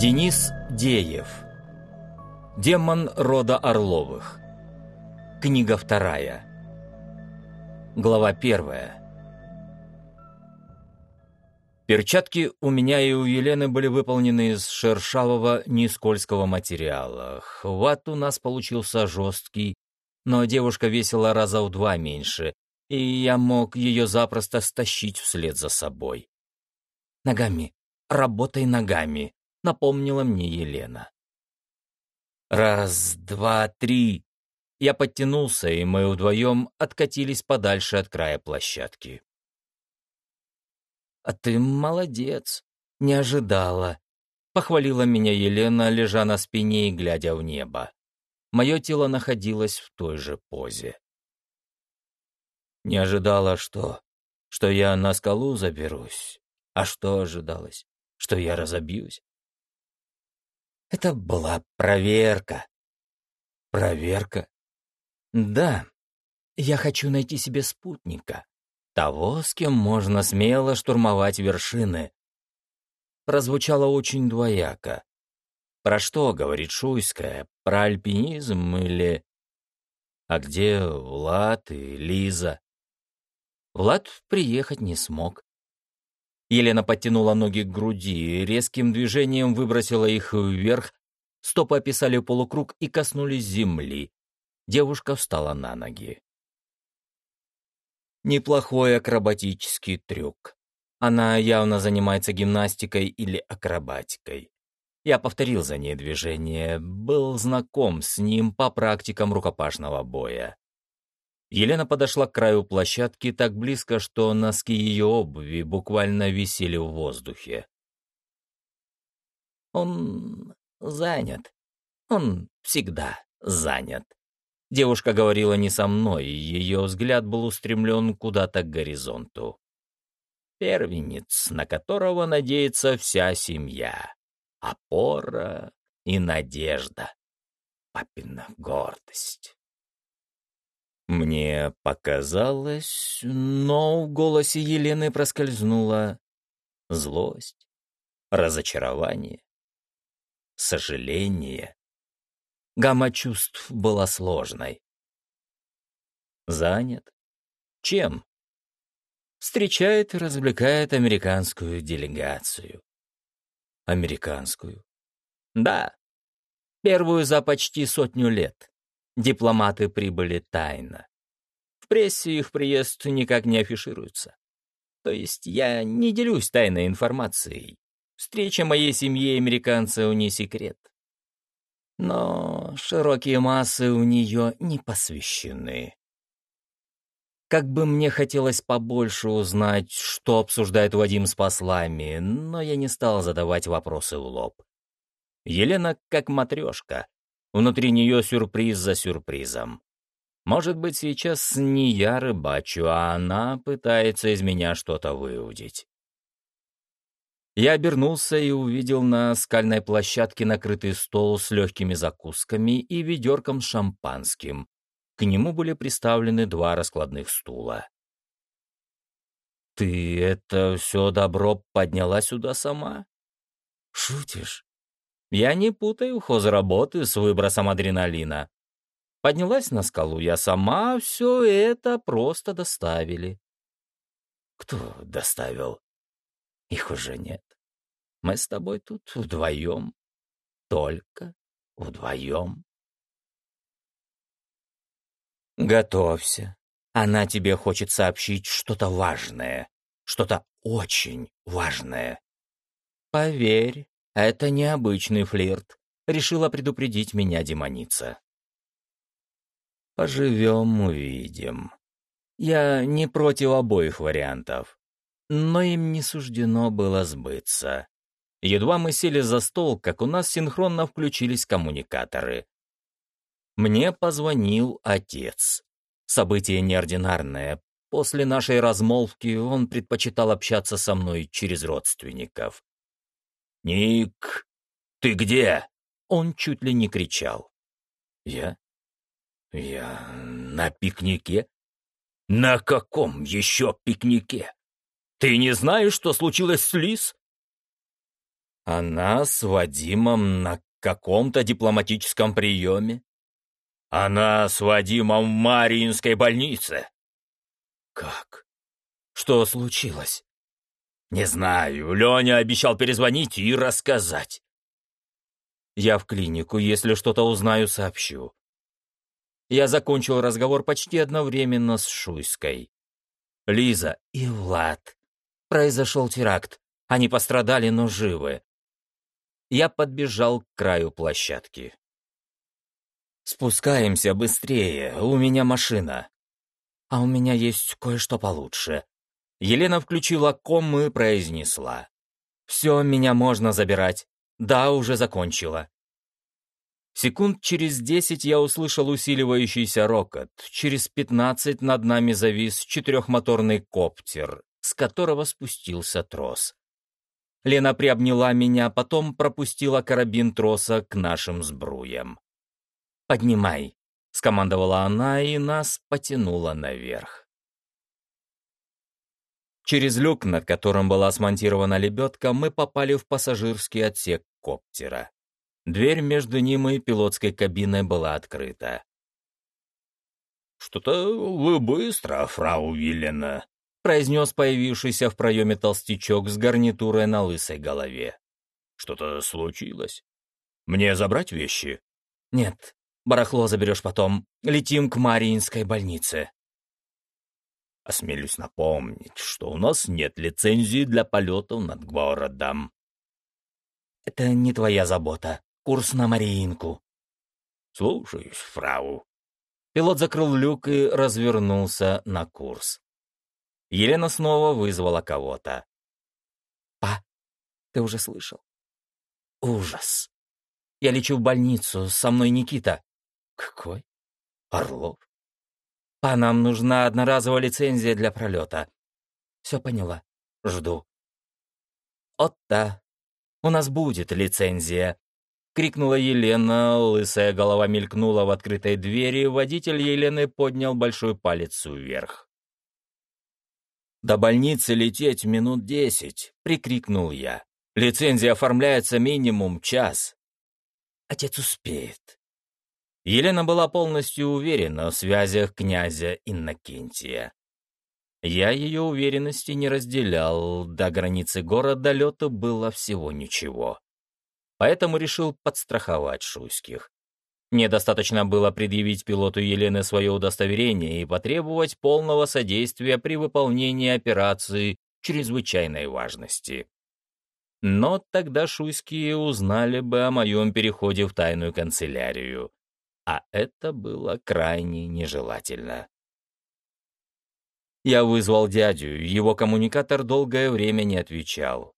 Денис Деев. Демон рода Орловых. Книга 2. Глава 1. Перчатки у меня и у Елены были выполнены из шершавого, нескользкого материала. Хват у нас получился жесткий, но девушка весила раза в 2 меньше, и я мог ее запросто стащить вслед за собой. «Ногами, работай ногами», — напомнила мне Елена. 1, 2, 3. Я подтянулся, и мы вдвоем откатились подальше от края площадки. «А ты молодец, не ожидала», — похвалила меня Елена, лежа на спине и глядя в небо. Мое тело находилось в той же позе. «Не ожидала что? Что я на скалу заберусь? А что ожидалось? Что я разобьюсь?» «Это была проверка». «Проверка?» «Да, я хочу найти себе спутника. Того, с кем можно смело штурмовать вершины». Прозвучало очень двояко. Про что говорит Шуйская? Про альпинизм или... А где Влад и Лиза? Влад приехать не смог. Елена подтянула ноги к груди и резким движением выбросила их вверх. Стопы описали полукруг и коснулись земли. Девушка встала на ноги. Неплохой акробатический трюк. Она явно занимается гимнастикой или акробатикой. Я повторил за ней движение, был знаком с ним по практикам рукопашного боя. Елена подошла к краю площадки так близко, что носки ее обуви буквально висели в воздухе. «Он занят. Он всегда занят». Девушка говорила не со мной, ее взгляд был устремлен куда-то к горизонту. Первенец, на которого надеется вся семья. Опора и надежда. Папина гордость. Мне показалось, но в голосе Елены проскользнула злость, разочарование, сожаление. Гамма чувств была сложной. Занят? Чем? Встречает и развлекает американскую делегацию. Американскую? Да. Первую за почти 100 лет. Дипломаты прибыли тайно. В прессе их приезд никак не афишируется. То есть я не делюсь тайной информацией. Встреча моей семьи и американцев не секрет. Но широкие массы у нее не посвящены. Как бы мне хотелось побольше узнать, что обсуждает Вадим с послами, но я не стал задавать вопросы в лоб. Елена как матрешка. Внутри нее сюрприз за сюрпризом. Может быть, сейчас не я рыбачу, а она пытается из меня что-то выудить. Я обернулся и увидел на скальной площадке накрытый стол с легкими закусками и ведерком с шампанским. К нему были приставлены 2 раскладных стула. «Ты это все добро подняла сюда сама?» «Шутишь?» Я не путаю хозработы с выбросом адреналина. Поднялась на скалу я сама, все это просто доставили. Кто доставил? Их уже нет. Мы с тобой тут вдвоем. Только вдвоем. Готовься. Она тебе хочет сообщить что-то важное. Что-то очень важное. Поверь. Это необычный флирт, решила предупредить меня демоница. Поживем, увидим. Я не против обоих вариантов, но им не суждено было сбыться. Едва мы сели за стол, как у нас синхронно включились коммуникаторы. Мне позвонил отец. Событие неординарное. После нашей размолвки он предпочитал общаться со мной через родственников. «Ник, ты где?» Он чуть ли не кричал. «Я на пикнике?» «На каком еще пикнике? Ты не знаешь, что случилось с Лиз?» Она с Вадимом на каком-то дипломатическом приеме? Она с Вадимом в Мариинской больнице. Как? Что случилось? Не знаю, Леня обещал перезвонить и рассказать. Я в клинику, если что-то узнаю, сообщу. Я закончил разговор почти одновременно с Шуйской. Лиза и Влад. Произошел теракт. Они пострадали, но живы. Я подбежал к краю площадки. «Спускаемся быстрее, у меня машина». «А у меня есть кое-что получше». Елена включила ком и произнесла. «Все, меня можно забирать. Да, уже закончила». Секунд через 10 я услышал усиливающийся рокот. Через 15 над нами завис четырехмоторный коптер, с которого спустился трос. Лена приобняла меня, потом пропустила карабин троса к нашим сбруям. «Поднимай», — скомандовала она, и нас потянула наверх. Через люк, над которым была смонтирована лебедка, мы попали в пассажирский отсек коптера. Дверь между ним и пилотской кабиной была открыта. «Что-то вы быстро, фрау Виллена», — произнес появившийся в проеме толстячок с гарнитурой на лысой голове. «Что-то случилось? Мне забрать вещи?» «Нет, барахло заберешь потом. Летим к Мариинской больнице». «Осмелюсь напомнить, что у нас нет лицензии для полетов над городом». «Это не твоя забота. Курс на Мариинку». «Слушаюсь, фрау». Пилот закрыл люк и развернулся на курс. Елена снова вызвала кого-то. «Па, ты уже слышал?» «Ужас. Я лечу в больницу, со мной Никита». «Какой?» «Орлов». «Па, нам нужна одноразовая лицензия для пролета». «Все поняла. Жду». «Отта, у нас будет лицензия», — крикнула Елена, лысая голова мелькнула в открытой двери, водитель Елены поднял большой палец вверх. «До больницы лететь минут 10», — прикрикнул я. «Лицензия оформляется минимум час». «Отец успеет». Елена была полностью уверена в связях князя Иннокентия. Я ее уверенности не разделял, до границы города лету было всего ничего. Поэтому решил подстраховать Шуйских. Мне достаточно было предъявить пилоту Елены свое удостоверение и потребовать полного содействия при выполнении операции чрезвычайной важности. Но тогда Шуйские узнали бы о моем переходе в тайную канцелярию, а это было крайне нежелательно. Я вызвал дядю, его коммуникатор долгое время не отвечал.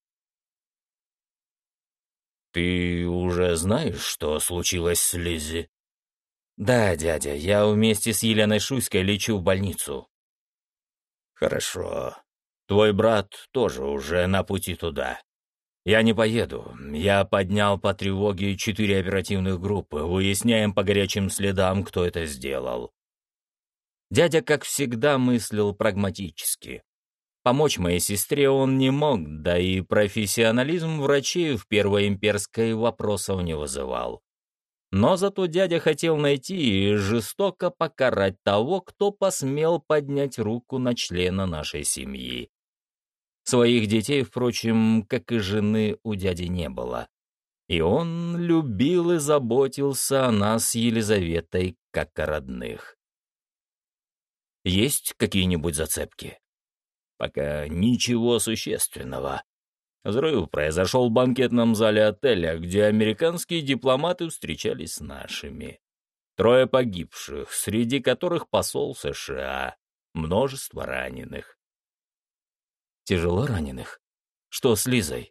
«Ты уже знаешь, что случилось с Лиззи?» «Да, дядя, я вместе с Еленой Шуйской лечу в больницу». «Хорошо. Твой брат тоже уже на пути туда. Я не поеду. Я поднял по тревоге 4 оперативных группы. Выясняем по горячим следам, кто это сделал». Дядя, как всегда, мыслил прагматически. Помочь моей сестре он не мог, да и профессионализм врачей в Первой имперской вопросов не вызывал. Но зато дядя хотел найти и жестоко покарать того, кто посмел поднять руку на члена нашей семьи. Своих детей, впрочем, как и жены, у дяди не было. И он любил и заботился о нас с Елизаветой как о родных. Есть какие-нибудь зацепки? Пока ничего существенного. Взрыв произошел в банкетном зале отеля, где американские дипломаты встречались с нашими. 3 погибших, среди которых посол США. Множество раненых. Тяжело раненых? Что с Лизой?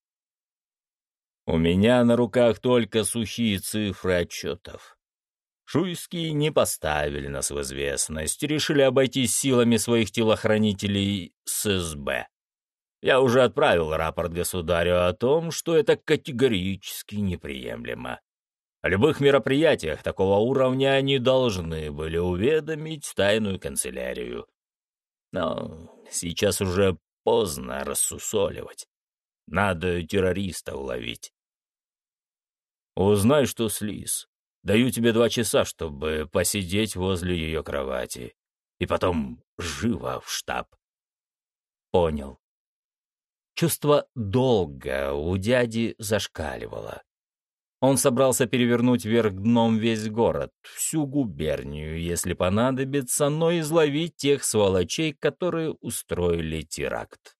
У меня на руках только сухие цифры отчетов. Шуйские не поставили нас в известность, решили обойтись силами своих телохранителей с СБ. Я уже отправил рапорт государю о том, что это категорически неприемлемо. О любых мероприятиях такого уровня они должны были уведомить тайную канцелярию. Но сейчас уже поздно рассусоливать. Надо террориста уловить. Узнай, что с Лиз. Даю тебе 2 часа, чтобы посидеть возле ее кровати. И потом живо в штаб. Понял. Чувство долга у дяди зашкаливало. Он собрался перевернуть вверх дном весь город, всю губернию, если понадобится, но изловить тех сволочей, которые устроили теракт.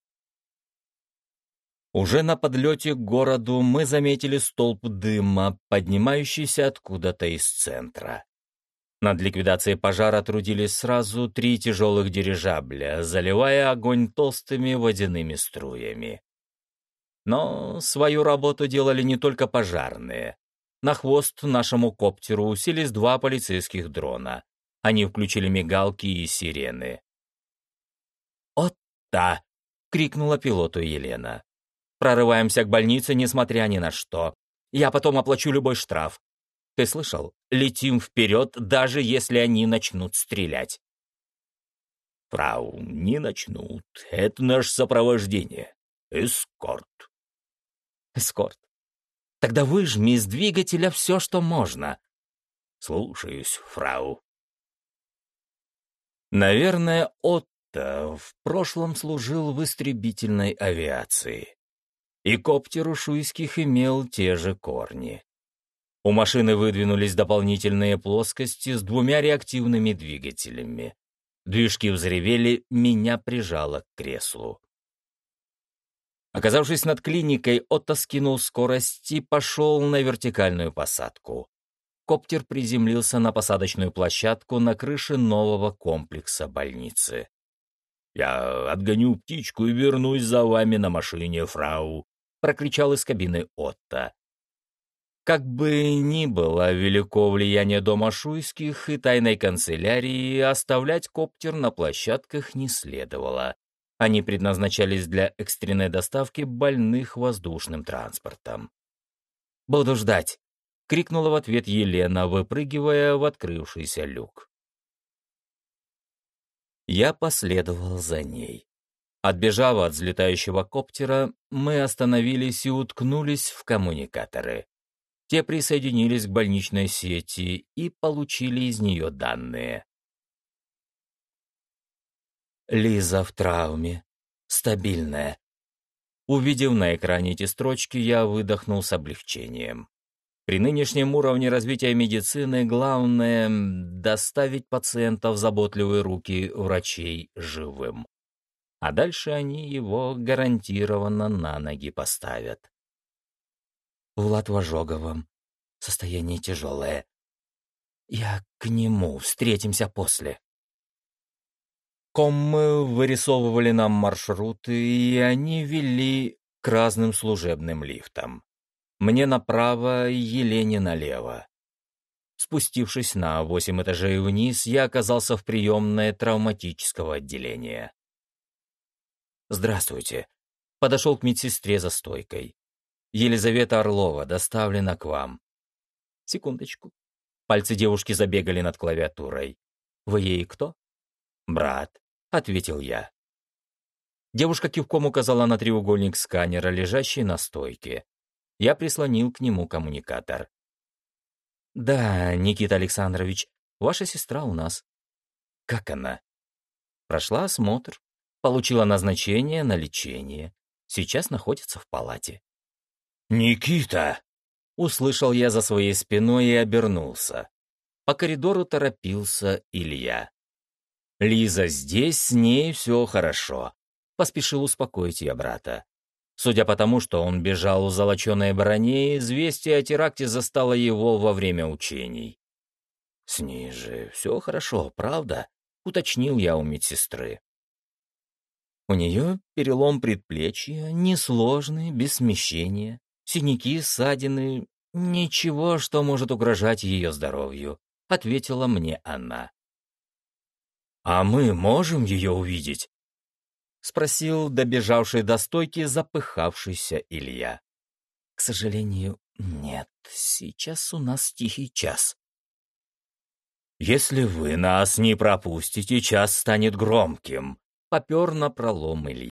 Уже на подлете к городу мы заметили столб дыма, поднимающийся откуда-то из центра. Над ликвидацией пожара трудились сразу 3 тяжелых дирижабля, заливая огонь толстыми водяными струями. Но свою работу делали не только пожарные. На хвост нашему коптеру уселись 2 полицейских дрона. Они включили мигалки и сирены. «Отта!» — крикнула пилоту Елена. «Прорываемся к больнице, несмотря ни на что. Я потом оплачу любой штраф. Ты слышал? Летим вперед, даже если они начнут стрелять». Фрау, не начнут. Это наше сопровождение. Эскорт. Эскорт. Тогда выжми из двигателя все, что можно. Слушаюсь, фрау. Наверное, Отто в прошлом служил в истребительной авиации. И коптер у Шуйских имел те же корни. У машины выдвинулись дополнительные плоскости с 2 реактивными двигателями. Движки взревели, меня прижало к креслу. Оказавшись над клиникой, Отто скинул скорость и пошел на вертикальную посадку. Коптер приземлился на посадочную площадку на крыше нового комплекса больницы. «Я отгоню птичку и вернусь за вами на машине, фрау», — прокричал из кабины Отто. Как бы ни было велико влияние дома Шуйских и тайной канцелярии, оставлять коптер на площадках не следовало. Они предназначались для экстренной доставки больных воздушным транспортом. «Буду ждать!» — крикнула в ответ Елена, выпрыгивая в открывшийся люк. Я последовал за ней. Отбежав от взлетающего коптера, мы остановились и уткнулись в коммуникаторы. Те присоединились к больничной сети и получили из нее данные. Лиза в травме. Стабильная. Увидев на экране эти строчки, я выдохнул с облегчением. При нынешнем уровне развития медицины главное — доставить пациента в заботливые руки врачей живым. А дальше они его гарантированно на ноги поставят. Влад в ожоговом. Состояние тяжелое. Я к нему. Встретимся после. Коммы вырисовывали нам маршруты, и они вели к разным служебным лифтам. Мне направо, Елене налево. Спустившись на 8 этажей вниз, я оказался в приемной травматического отделения. «Здравствуйте». Подошел к медсестре за стойкой. «Елизавета Орлова доставлена к вам». «Секундочку». Пальцы девушки забегали над клавиатурой. «Вы ей кто?» «Брат», — ответил я. Девушка кивком указала на треугольник сканера, лежащий на стойке. Я прислонил к нему коммуникатор. «Да, Никита Александрович, ваша сестра у нас». «Как она?» «Прошла осмотр, получила назначение на лечение. Сейчас находится в палате». «Никита!» — услышал я за своей спиной и обернулся. По коридору торопился Илья. «Лиза здесь, с ней все хорошо», — поспешил успокоить я брата. Судя по тому, что он бежал в золоченой броне, известие о теракте застало его во время учений. «С ней же все хорошо, правда?» — уточнил я у медсестры. У нее перелом предплечья, несложный, без смещения, синяки, ссадины, ничего, что может угрожать ее здоровью, — ответила мне она. «А мы можем ее увидеть?» — спросил добежавший до стойки запыхавшийся Илья. «К сожалению, нет. Сейчас у нас тихий час». «Если вы нас не пропустите, час станет громким», — попер напролом Илья.